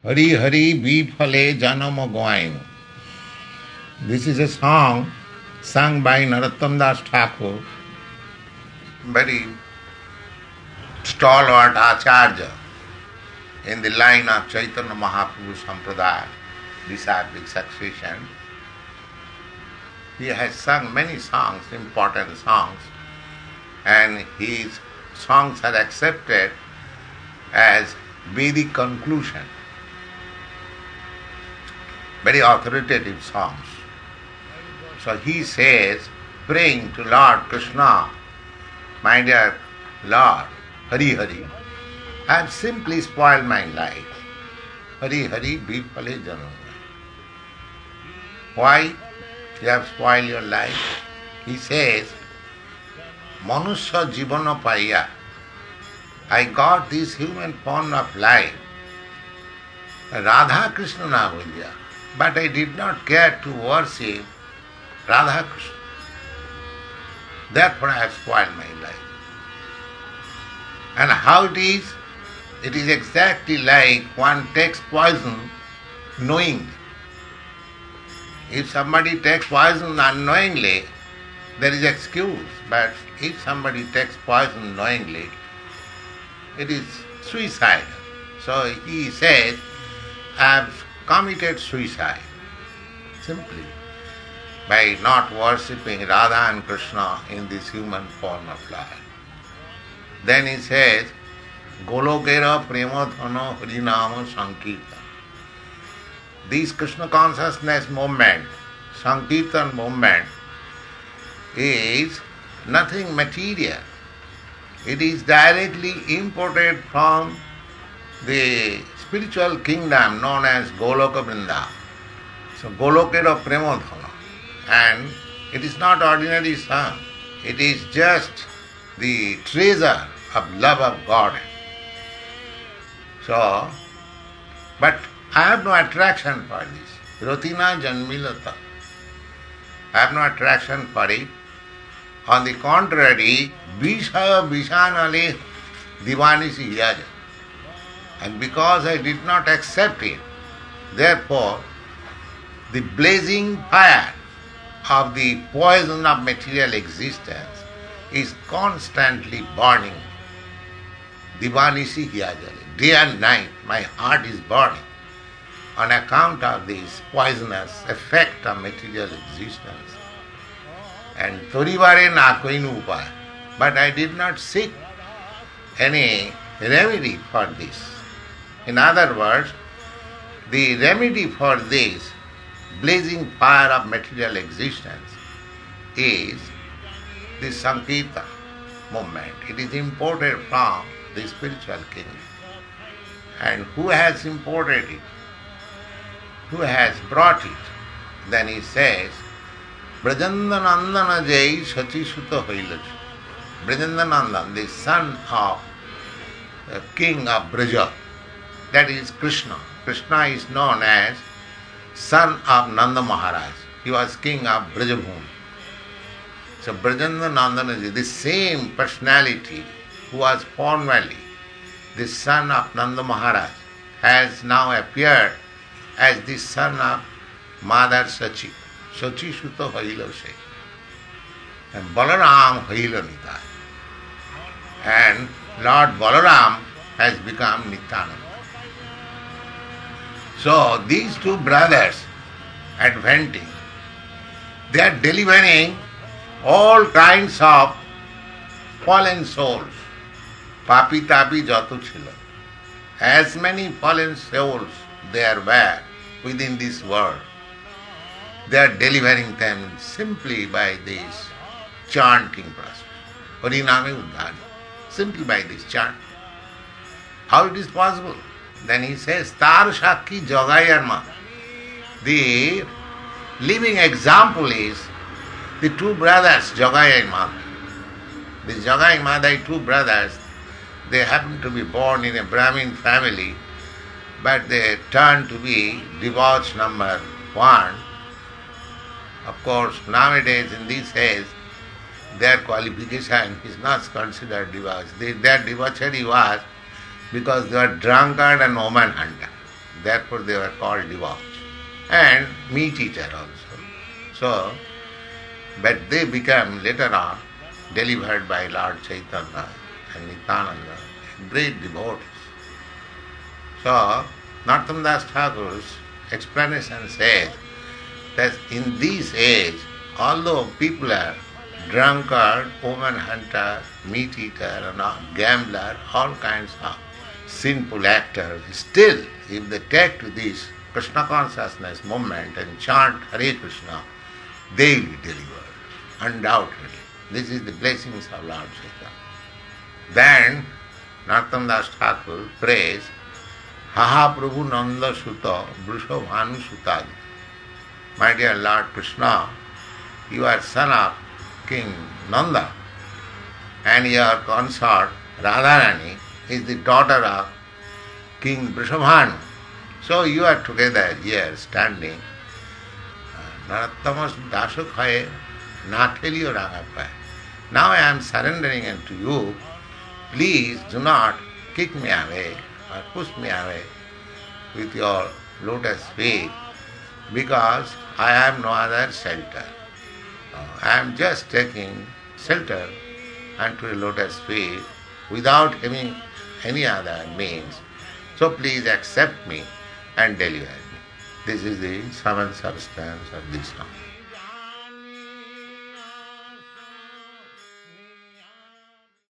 Hari Hari Bifale Janama Goainu. This is a song sung by Narottam Das Thakur, very stalwart Acharya in the line of Chaitanya Mahaprabhu Sampradaya, disciplic succession. He has sung many songs, important songs, and his songs are accepted as Vedic conclusion, very authoritative songs. So he says, praying to Lord Krishna, my dear Lord, Hari Hari, I have simply spoiled my life. Hari Hari Bifale Janama. Why you have spoiled your life? He says, Manusya Jivana Paya. I got this human form of life, Radha Krishna na boliya, but I did not care to worship Radha Krishna. Therefore I have spoiled my life. And how it is? It is exactly like one takes poison knowingly. If somebody takes poison unknowingly, there is excuse. But if somebody takes poison knowingly, it is suicide. So he says, I have committed suicide simply by not worshipping Radha and Krishna in this human form of life. Then he says, Golokera Premadhana Harinama Sankirtan. This Krishna consciousness movement, Sankirtan movement, is nothing material. It is directly imported from the spiritual kingdom known as Goloka Vrindavan. So Golokera Premadhana. And it is not ordinary song. It is just the treasure of love of God. So, but I have no attraction for this. Ratina Janmilata. I have no attraction for it. On the contrary, Vishaya Vishanale Divanisi Yaja. And because I did not accept it, therefore, the blazing fire of the poison of material existence is constantly burning. Divanisi Hyajale. Day and night my heart is burning on account of this poisonous effect of material existence. And Torivare na koinu upaya. But I did not seek any remedy for this. In other words, the remedy for this blazing fire of material existence is the Sankirtan movement. It is imported from the spiritual kingdom. And who has imported it? Who has brought it? Then he says, Brajandanandana Jai Sachi Sutta Hoilaj. Brajandanandan, the son of the king of Braja, that is Krishna. Krishna is known as son of Nanda Maharaj. He was king of Brajabhumi. So Brajandanandana, the same personality who was formerly the son of Nanda Maharaj, has now appeared as the son of Mother Sachi. Sachi Sutta Haila Se. And Balaram Haila Nitai. And Lord Balaram has become Nityananda. So these two brothers adventing, they are delivering all kinds of fallen souls. Papi tapi jato chilo. As many fallen souls there were within this world, they are delivering them simply by this chanting process. Hariname Uddhari. Simply by this chant. How it is possible? Then he says, Tar Shakki Jagayarma. The living example is the two brothers, Jagai and Madha. The Jagai and Madha, two brothers, they happen to be born in a Brahmin family, but they turn to be divorce number one. Of course, nowadays in this age, their qualification is not considered divorce. Their debauchery was because they were drunkard and woman hunter. therefore they were called debauched. And meat eater also. So, but they became later on delivered by Lord Chaitanya and Nityananda, great devotees. So, Narottam Das Thakur's explanation says that in this age, although people are drunkard, woman hunter, meat eater, and gambler, all kinds of sinful actors, still, if they take to this Krishna consciousness movement and chant Hare Krishna, they will be delivered, undoubtedly. This is the blessings of Lord Chaitanya. Then, Narottam Das Thakur prays, Haha Prabhu Nanda Sutta Vrusha Bhanu Sutadi. My dear Lord Krishna, you are son of King Nanda, and your consort Radharani is the daughter of King Vrishabhanu. So you are together here standing. Narottam Das Khaye Natheliyo Ragapaye. Now I am surrendering unto you. Please do not kick me away or push me away with your lotus feet, because I have no other shelter. I am just taking shelter unto your lotus feet without having any other means. So please accept me and deliver me. This is the seventh substance of this song.